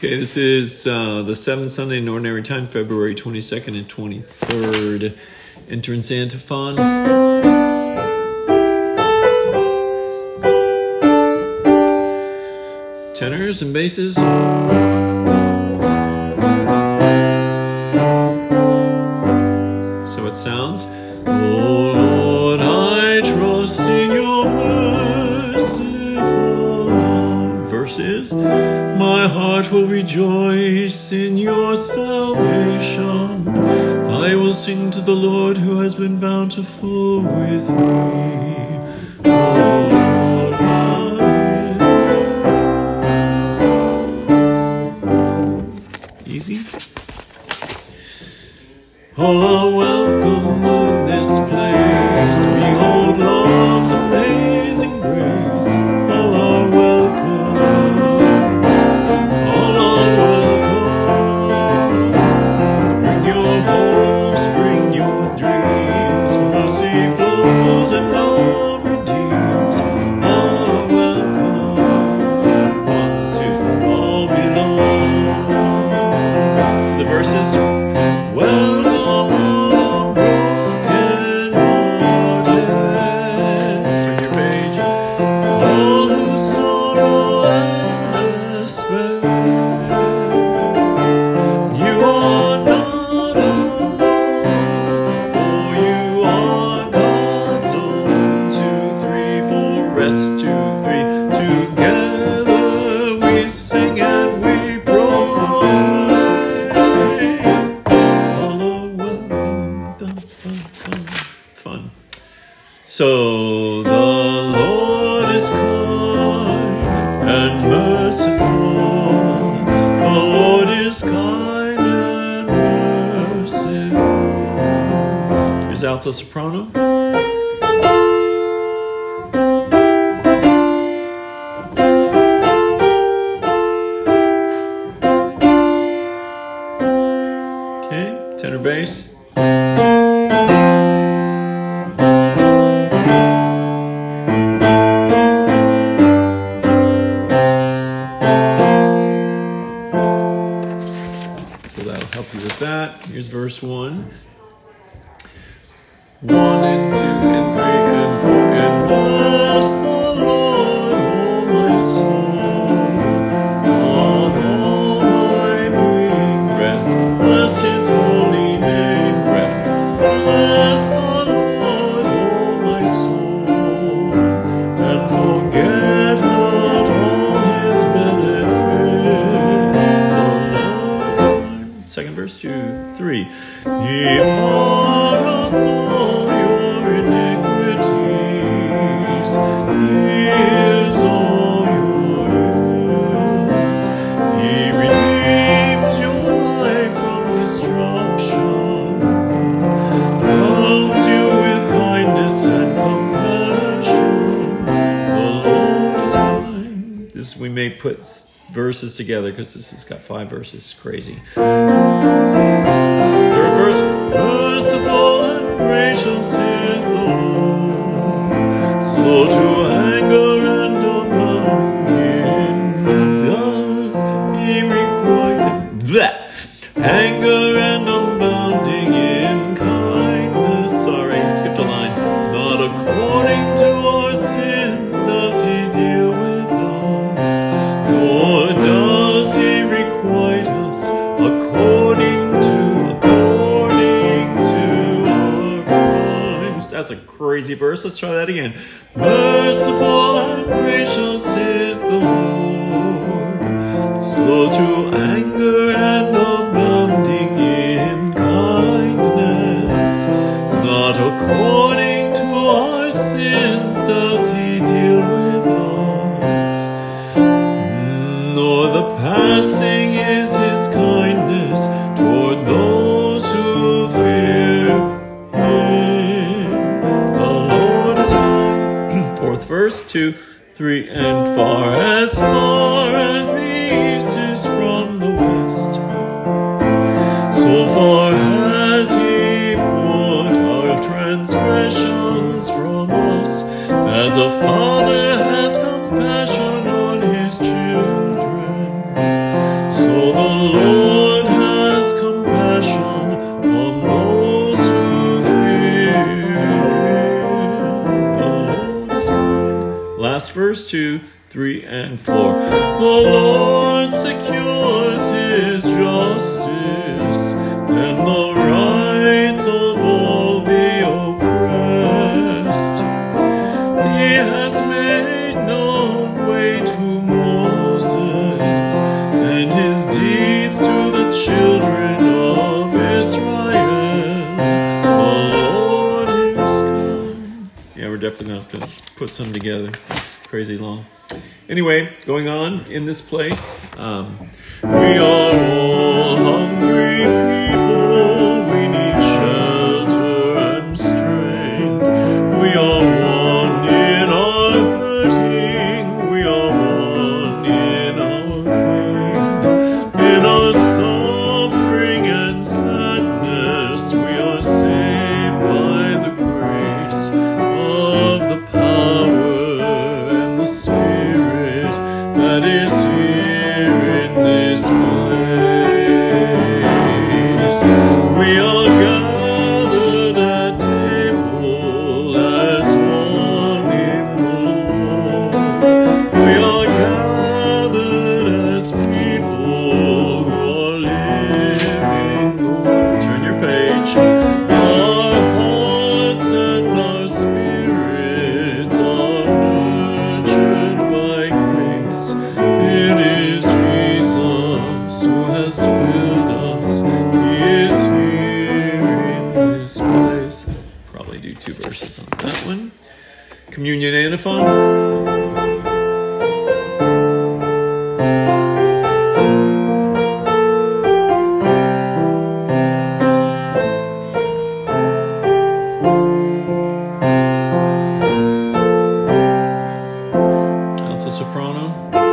Okay, this is the seventh Sunday in Ordinary Time, February 22nd and 23rd. Entrance antiphon. Tenors and basses. So it sounds. Oh Lord, I trust in your merciful love. Verse is. My heart will rejoice in your salvation. I will sing to the Lord who has been bountiful with me. Oh Lord, easy. All are welcome in this place. Behold love's amazing grace. All are welcome. Bring your dreams, mercy flows and love redeems. All are welcome. 1, 2, all belong to the verses. Welcome all the broken-hearted. Turn your page. All who sorrow and despair. You are not Rest, 2, 3, together we sing and we proclaim. All are welcome. Fun. So the Lord is kind and merciful. The Lord is kind and merciful. Here's alto soprano. Tenor bass. So that'll help you with that. Here's verse 1. 1 and 2 and 3 and 4. And bless the Lord, oh my soul, on all my being rest. Bless his holy name, rest. Bless the Lord, oh my soul, and forget not all his benefits. The Lord is mine. Second verse, 2, 3. He pardons all your iniquities. He is all your ills. He redeems your life from destruction, crowns you with kindness and compassion. The Lord is mine. This we may put verses together because this has got 5 verses. Crazy. Third verse. Merciful and gracious is the Lord, slow to anger and abounding. Does he requite anger and abounding in kindness? Sorry, skipped a line. Not according to our sins does he deal with us, nor does he requite us according to our crimes. That's a crazy verse. Let's try that again. Merciful and gracious is the Lord, slow to anger and abounding in kindness. Not according to our sins does he deal with us, nor the passing is his kindness toward those who fear him. The Lord is mine. Fourth verse, 2, 3, and far as the east is from the west, so far has he put our transgressions from us, as a father has compassion on his children. So verse 2, 3, and 4. The Lord secures his justice and the rights of all the oppressed. He has made known way to Moses and his deeds to the children of Israel. The Lord is come. Yeah, we're definitely going to have to put some together. It's crazy long. Anyway, going on in this place, we are all hungry people. We need shelter and strength. We are one in our hurting. We are one in our pain. In our suffering and sadness, we are saved by the grace of the power and the Spirit that is here in this place. We are gathered at table as one in the Lord. We are gathered as people who are living the word. Turn your page. Our hearts and our spirits are nurtured by grace. It is Jesus who has filled us. He is here in this place. Probably do 2 verses on that one. Communion antiphon. Alto soprano.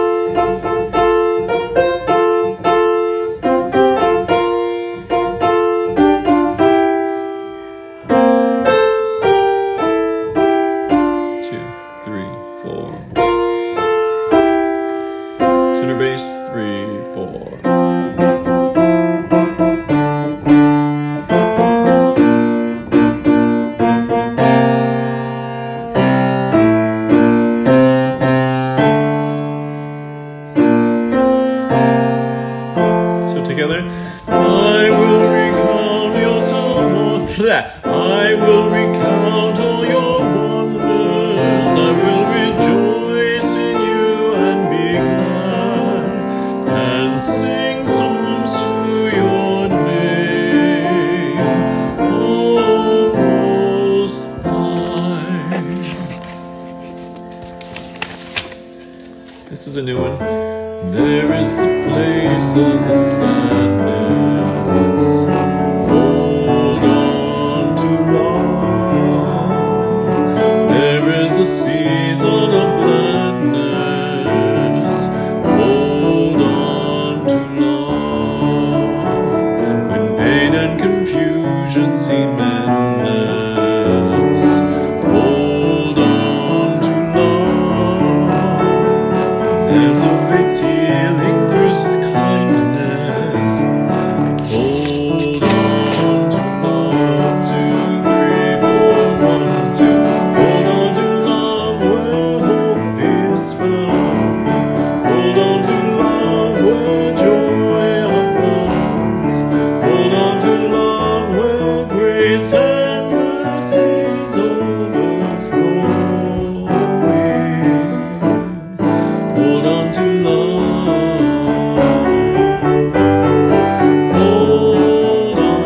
Tenor bass, 3, 4. So together, I will recount your I will recount all your wonders. I will rejoice in you and be glad, and sing songs to your name, O Most High. This is a new one. There is a place of the sadness. Hold on to love. There is a season of gladness. Hold on to love. When pain and confusion seem endless, hold on to love. Cultivates healing through kindness. Hold on to love. 2, 3, 4, 1, 2. Hold on to love where hope is found. Hold on to love where joy abounds. Hold on to love where grace and mercies overflowing. Hold on to love. Hold on.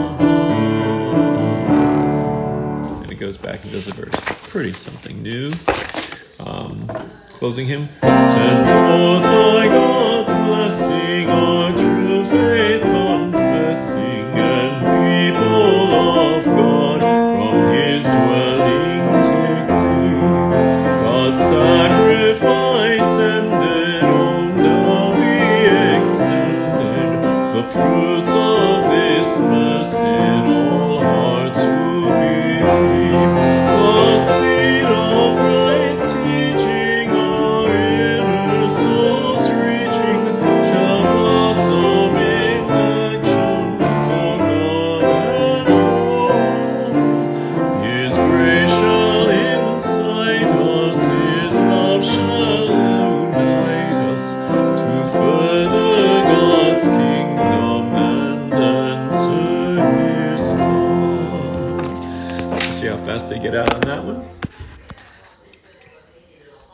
And it goes back and does a verse. Pretty something new. Closing hymn. Send forth by God's blessing our true faith confessing, and people of God from his dwelling take leave. God's sacrifice ended, oh now be extended the fruits of this blessed all hearts who believe. The seed of Christ teaching our inner souls reaching shall blossom in action for God and throne. His grace shall incite us, his love See how fast they get out on that one?